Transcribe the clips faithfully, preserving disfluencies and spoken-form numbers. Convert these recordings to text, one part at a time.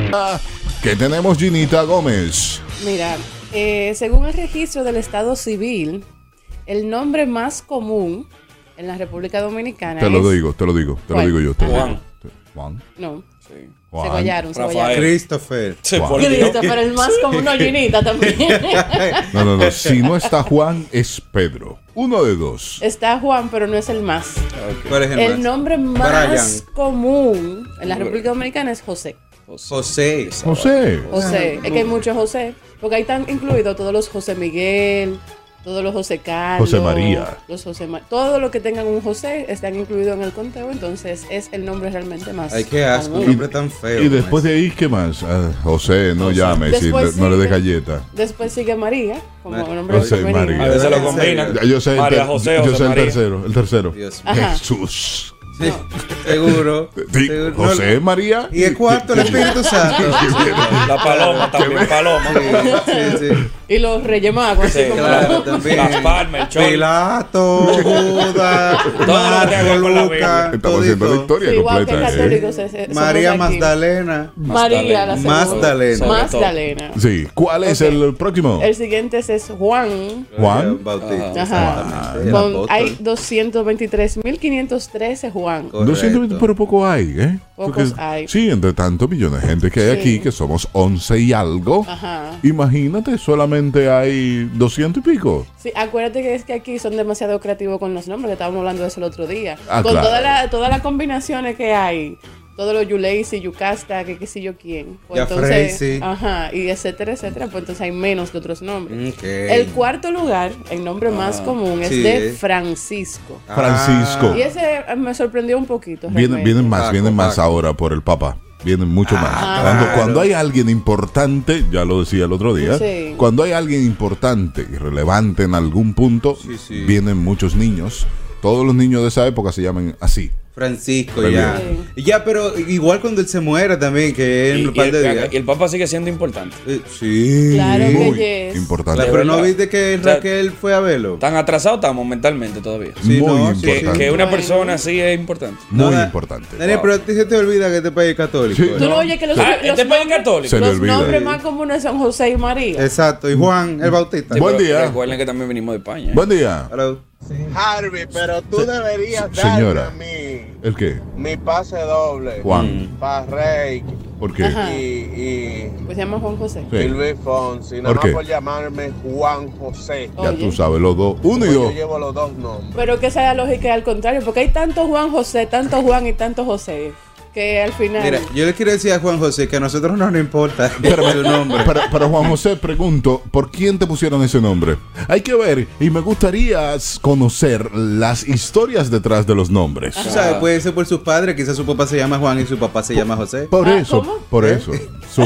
¿Qué tenemos, Ginita Gómez? Mira, eh, según el registro del Estado Civil, el nombre más común en la República Dominicana Te es... lo digo, te lo digo, te lo ¿Cuál? digo yo. Te lo Juan. digo. Juan. No, Sí. se guayaron, se Rafael. guayaron. Christopher. Se Juan. por Dios. Christopher, el más común, no, Ginita también. No, no, no. Si no está Juan, es Pedro. Uno de dos. Está Juan, pero no es el más. ¿Cuál es el, El más? nombre más Brian. común en la República Dominicana es José. José. José. José, es que hay muchos José, porque ahí están incluidos todos los José Miguel, todos los José Carlos, José María. los José Ma- todo lo que tengan un José están incluidos en el conteo, entonces es el nombre realmente más Ay, qué asco, un común. nombre tan feo. Y después de ahí, ¿qué más? Ah, José, no llame, si Después no le dé sigue- galleta. Después sigue María, como Ma- nombre José femenino. María. A veces lo ¿En combinan. serio? Ya, Yo sé, el, María ter- José, yo José sé el María. tercero, el tercero. Dios mío. Ajá. Jesús. Sí, seguro. Sí, seguro. José, No, María. y el cuarto, el Espíritu Santo. La paloma también, paloma. Sí, sí, sí. Y los Reyes Magos, así Sí, como Claro, también. Las palmas, el chorro. Pilato, Judas, Todo lo que tenga que ver Marco, con la Lucas, Estamos haciendo la todito. historia Sí, igual que completa. ¿eh? católicos es- es- María somos aquí. Magdalena. María la segunda. Magdalena. Sobre Magdalena. Sí. ¿Cuál es Ok. el próximo? El siguiente es Juan. Juan. Bautista. Ajá. Exactamente. El Con, apóstol. hay doscientos veintitrés mil quinientos trece Juan. Correcto. doscientos veinte, pero poco hay, ¿eh? Pocos Porque- hay. Sí, entre tantos millones de gente que hay Sí. aquí, que somos once y algo. Ajá. Imagínate, solamente hay doscientos y pico. Sí, acuérdate que es que aquí son demasiado creativos con los nombres, que estábamos hablando de eso el otro día. Ah, con claro. toda la- todas las combinaciones que hay, todos los Yuleisi, Yucasta, que qué sé yo quién. Pues Ya entonces, Freisy. ajá, y etcétera, etcétera, pues entonces hay menos de otros nombres. Ok. El cuarto lugar, el nombre más común, es Sí. de Francisco. Francisco. Y ese eh, me sorprendió un poquito. Vienen, realmente. vienen más, Paco, vienen más Paco. ahora por el Papa. Vienen mucho más. Ah, Cuando, claro. cuando hay alguien importante, ya lo decía el otro día, Sí. cuando hay alguien importante y relevante en algún punto, Sí, sí. vienen muchos niños. Todos los niños de esa época se llaman así. Francisco, Muy ya. bien. Ya, pero igual cuando él se muera también, que Y, en y un par de el, días. y el Papa sigue siendo importante. Eh, Sí. Claro que Muy yes. importante. La- pero no verdad. viste que O sea, Raquel fue a verlo. Tan atrasados estamos mentalmente todavía. Sí, Muy no, sí, Que, importante. que una Bueno. persona así es importante. Muy No, da- importante. Daniel, Wow. pero a ti se te olvida que este país es católico. Sí. ¿eh? Tú no oyes que los, Ah, los este país es nombres- católico. Se le los olvida. nombres Sí. más comunes son José y María. Exacto, y Juan el Bautista. Buen Pero día. Recuerden que también venimos de España. ¿eh? Buen día. Hello. Harvey, pero tú deberías Señora. darme a ¿El qué? mí mi pase doble Juan. para Rey ¿Por qué? Ajá. y, y, Pues se llama Juan José. Sí. y Luis Fonsi, nada ¿Por más qué? por llamarme Juan José. Ya Oye. tú sabes, los dos. Uno y Pues yo dos. llevo los dos nombres. Pero que esa es la lógica al contrario, porque hay tanto Juan José, tanto Juan y tanto José, que al final... Mira, yo le quiero decir a Juan José que a nosotros no nos importa Espérame, su nombre. Pero, pero Juan José, pregunto, ¿por quién te pusieron ese nombre? Hay que ver, y me gustaría conocer las historias detrás de los nombres. Tú sabes, puede ser por sus padres, quizás su papá se llama Juan y su papá se llama José. Por Ah, eso, ¿cómo? por ¿Eh? eso. ¿Su,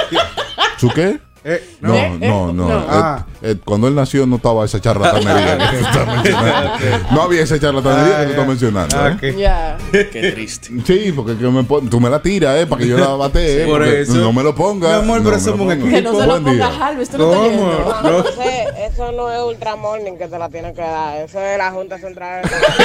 ¿Su qué? Eh, No, ¿Eh? no, ¿Eh? no. No. Eh, Ah. eh, cuando él nació no estaba esa charlatanería que tú estás mencionando. No había esa charlatanería Ah, que tú estás ya. mencionando. Ah, ¿eh? ok. Ya. Qué triste. Sí, porque que me pon- tú me la tiras, ¿eh? Para que yo la bate, ¿eh? Por porque eso. no me lo pongas. Mi amor, no pero me lo somos un pongas. Que no se lo Buen día. ponga Harvey, esto no está ¿Cómo? yendo. No. José, eso no es Ultramorning que te la tiene que dar. Eso es la Junta Central.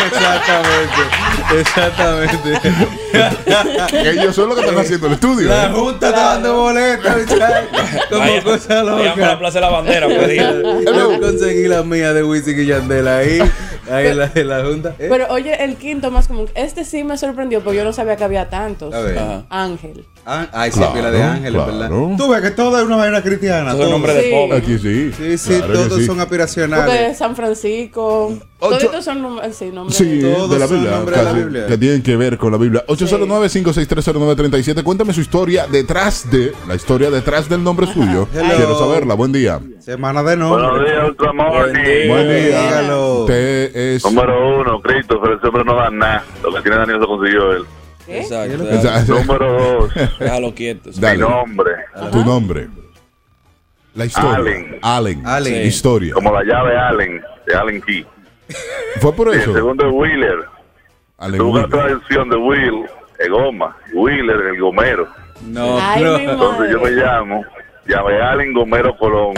Exactamente, exactamente. Ellos son los que están haciendo el estudio. La ¿eh? Junta está dando boletas, muchachos. Como Vaya- cosa vayan para la loca. Plaza de la Bandera, pues diga. Yo conseguí la mía de Wisin y Yandel ahí, ahí en la, en la Junta. ¿Eh? Pero oye, el quinto más común, este sí me sorprendió porque yo no sabía que había tantos. A ver. Ajá. Ángel. Ah, ay, sí, Claro, pila de ángeles, claro. ¿verdad? Tú ves que todo es una vaina cristiana. Esos todo. son nombres de Sí. pobre. Aquí sí. Sí, sí, Claro que todos sí. son aspiracionales. Porque San Francisco. Ocho- Todos estos son nom- sí, nombres. Sí, de- Todos de la son Biblia, nombres de la casi, Biblia. que tienen que ver con la Biblia. ocho cero nueve, cinco seis tres, cero nueve tres siete. Cuéntame su historia detrás de, la historia detrás del nombre suyo. Hello. Quiero saberla. Buen día. Semana de nombre. Buenos días, Ultramorning. Buen día. Dígalo. Usted es... Número uno, Christopher, ese hombre no da nada. Lo que tiene Daniel se consiguió él. ¿Qué? Exacto. O sea, Número dos, Déjalo quieto. sí. Dale. mi nombre, Tu nombre. La historia. Allen. Allen. Allen. Sí. Historia. como la llave Allen, de Allen Key. Fue por Y el eso. segundo es Wheeler. Allen Tuvo una Wheeler. traducción de Will, de goma, y Wheeler, el gomero. No, Ay, no. mi Entonces yo me madre. llamo Llave Allen, Gomero Colón.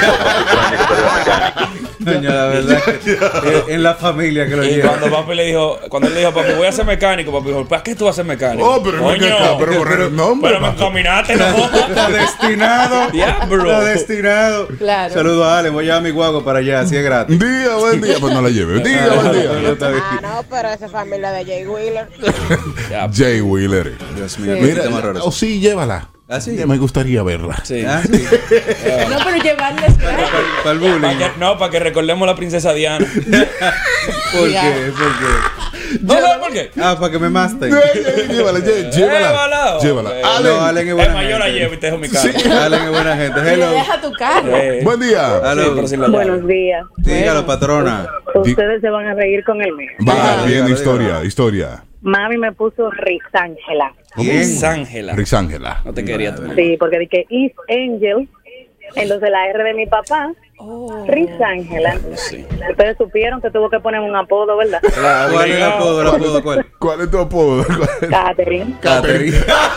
Doña, la verdad, que, eh, en la familia que lo Y lleva. cuando papi le dijo, cuando él le dijo, papi, voy a ser mecánico, papi dijo, ¿para qué tú vas a ser mecánico? Oh, pero ven Coño, acá, pero por el nombre. pero me papá. encaminaste, no. Está destinado. Diablo. Está destinado. Claro. Saludos a Ale, voy a llevar mi guago para allá, así es gratis. Día, buen día. Pues no la lleve. Día, buen No, día. está bien. Ah, no, pero esa es familia de Jay Wheeler. Ya, Jay Wheeler. Dios mío, Sí. qué Mira, tema horroroso. o sí, llévala. ¿Ah, sí? Ya me gustaría verla. sí. Ah, sí. No, pero llevarles Para el Pa' bullying. que- no, para que recordemos la princesa Diana. ¿Por qué? ¿Por qué? ¿No sabes por qué? Ah, para que me masten. Llévala, lle- llévala. Llévala. Llévala. Ok. Allen. No, Allen es Es buena más, yo la gente. llevo y te dejo mi carro. Allen es buena gente. y le Hello. deja tu carro. Eh, Buen día. Aló. sí, pero sin la llave. Buenos días. Dígalo, patrona. Ustedes se van a reír con el mío. Va, Dígalo, bien, dígalo, historia, dígalo. historia. Mami me puso Risángela. Miss Ángela. Rix Ángela. No te quería tu mamá. Sí, porque dije Is Angel. Entonces la R de mi papá, Oh. Risángela. Sí. Ustedes supieron que tuvo que poner un apodo, ¿verdad? Claro, ¿Cuál es el apodo? ¿El apodo cuál? ¿Cuál es tu apodo? ¿Cuál es? Catherine. Catherine.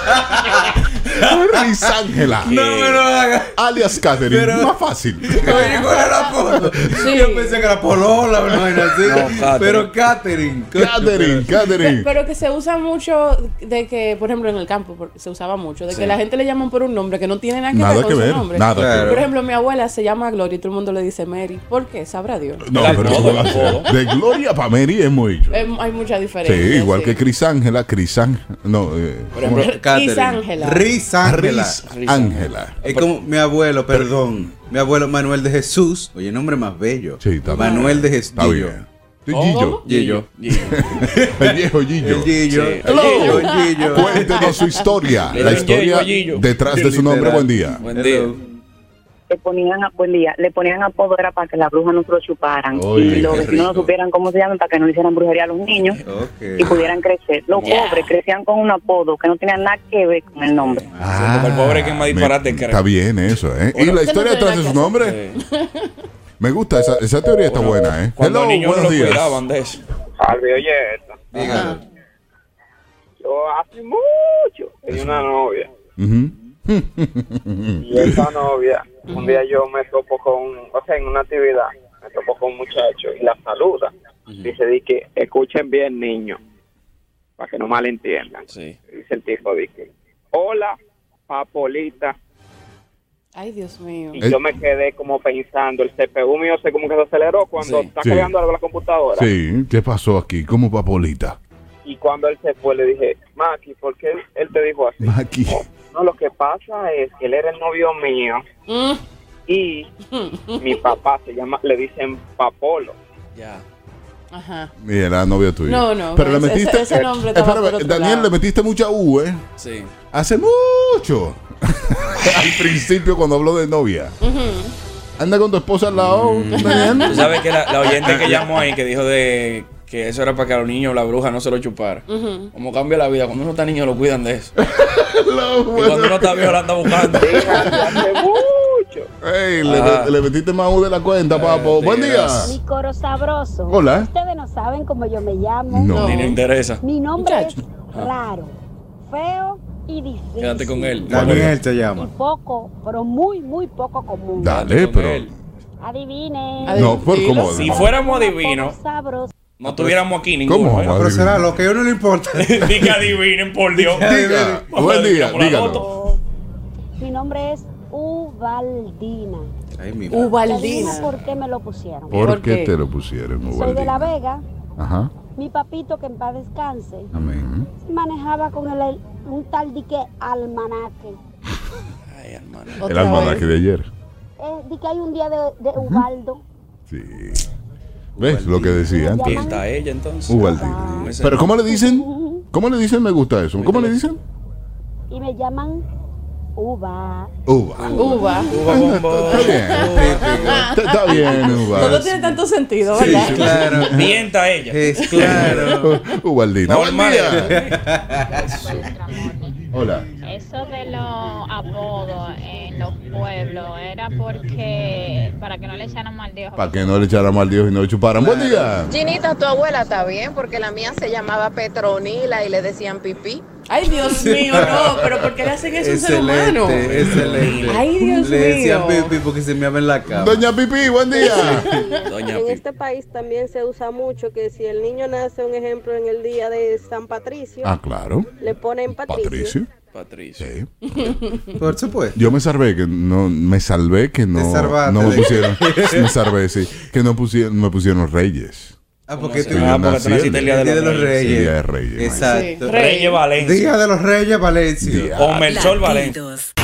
Rix Ángela. No me lo hagas. Alias Catherine. Pero- Más fácil. Oye, ¿cuál es el apodo? Sí. Yo pensé que era Polola, una vaina así. No, Catherine. Pero Catherine. Catherine, Pe- Catherine. Pero que se usa mucho de que, por ejemplo, en el campo por- se usaba mucho, de que la gente le llaman por un nombre que no tiene nada que ver Nada con que su ver. nombre. Nada que Claro. ver. Por ejemplo, mi abuela se llama Gloria y todo el mundo le dice Mary. ¿Por qué? Sabrá Dios. No, El pero apodo, ¿cómo va a el ser? apodo. De Gloria para Mary es muy. Em, hay mucha Sí, diferencia. igual sí. que Cris Ángela, Cris Ángela. No, eh, Por ejemplo, Risángela. Risángela. Riz Ángela. Es como mi abuelo, perdón. Mi abuelo Manuel de Jesús. Oye, nombre más bello. Sí, está bien. Manuel de Jesús. Está bien. ¿Cómo? Gillo. Gillo. Gillo. El viejo Gillo. El Gillo. Sí. El Hello. Gillo, el Gillo. Cuéntenos su historia. Le La dieron historia Gillo, Gillo. detrás de su nombre. Literal. Buen día. Buen Hello. día. Le ponían, a- buen día, le ponían apodo era para que las brujas no se lo chuparan. Oye, y los qué vecinos no rico. supieran cómo se llaman para que no le hicieran brujería a los niños Ok. y pudieran crecer. Los pobres crecían con un apodo que no tenía nada que ver con el nombre. Ah, porque el pobre que más disparate me- cree. Está bien eso, ¿eh? Y la historia no tiene detrás de nada su que nombre. Eh, Me gusta, esa, esa teoría está buena, ¿eh? Cuando Hello, los niños no buenos lo días. cuidaban de eso. Albi, oye esta. Dígalo. Yo hace mucho tenía una novia. Ujú. Y esa novia, un día yo me topo con, o sea, en una actividad, me topo con un muchacho y la saluda. Dice, di que escuchen bien, niños, para que no malentiendan. Sí. Dice el tipo, dice, hola, Papolita. Ay, Dios mío. Y Eh. yo me quedé como pensando, el C P U mío sé como que se aceleró cuando Sí. está Sí. cargando algo en la computadora. Sí, ¿qué pasó aquí? ¿Cómo Papolita? Y cuando él se fue, le dije, Maki, ¿por qué él te dijo así? Maki. No, no, lo que pasa es que él era el novio mío Mm. y mi papá se llama, le dicen Papolo. Ya. Ajá. Y era novia tuya. No, no, Pero le ese- metiste. ese nombre estaba Espérame, por otro Daniel, lado. le metiste mucha U, ¿eh? Sí. Hace mucho. Al principio, cuando habló de novia. Anda con tu esposa al lado, Daniel. Tú sabes que la, la oyente que llamó ahí, que dijo de que eso era para que a los niños la bruja no se lo chupara. Como cambia la vida. Cuando uno está niño lo cuidan de eso. Lo Y bueno. cuando uno está viejo la anda buscando. Hace mucho. Ey, le, Ah. le metiste más U de la cuenta, papo. Buen día. gracias. Mi coro sabroso. Hola. Ustedes no saben cómo yo me llamo. No. Ni le interesa. Mi nombre Muchacho. es raro, feo y difícil. Quédate con él. Daniel te Y llama. poco, pero muy, muy poco común. Dale, Con pero. él. Adivinen. Adivinen. No, por Dilo. cómo. Si fuéramos adivinos, Sabroso. no estuviéramos aquí ninguno. ¿Cómo? ¿eh? Ah, pero será lo que a uno le importa. Di que adivinen, por Dios. Diga. Vamos Buen a día, adivinar por la dígalo. foto. Mi nombre es Uvaldina. Ay, mira. Ubaldina. Adivina por qué me lo pusieron. ¿Por ¿Por qué qué? te lo pusieron, Soy de La Ubaldina? Vega. Ajá. Mi papito, que en paz descanse, Amén. manejaba con el, un tal dique almanaque. Ay, hermano. El Otra almanaque vez. de ayer. Eh, di que hay un día de, de Ubaldo. Sí. ¿Ves lo que decía antes? ¿Quién está ella entonces? Ubaldina. Ese- Pero ¿cómo le dicen? ¿Cómo le dicen me gusta eso? ¿Cómo le dicen? Y me llaman Uva. Uva. Uva. Uva bombón. Está bien. Está, está bien, Uva. Todo tiene tanto sentido, Sí, ¿verdad? sí, Claro. Bien está ella. Es claro. Ubaldina. Buen Normal. día. Hola. Eso de los apodos en los pueblos era porque para que no le echaran mal Dios. Para que no le echaran mal Dios y no le chuparan. Buen día. Ginita, tu abuela está bien porque la mía se llamaba Petronila y le decían pipí. Ay, Dios mío, no, pero ¿por qué le hacen eso a un ser humano? Excelente. Ay, Dios Le decía mío. Pipi porque se me en la cama. Doña Pipi, buen día. Doña En Pipi. este país también se usa mucho que si el niño nace, un ejemplo, en el día de San Patricio, Ah, claro. le ponen Patricio. Patricio. Patricio. Sí. Por supuesto. Yo me salvé que no me salvé que no, Te salvaste no me de- pusieron me salvé sí que no pusieron me pusieron Reyes. Ah, porque se tú llama? yo Porque nací tú naciste el día de el día de los los Reyes. Reyes. Día de Reyes, Exacto. Sí. Reyes Valencia. Día de los Reyes Valencia. Día. O Mersol Valencia. Latidos.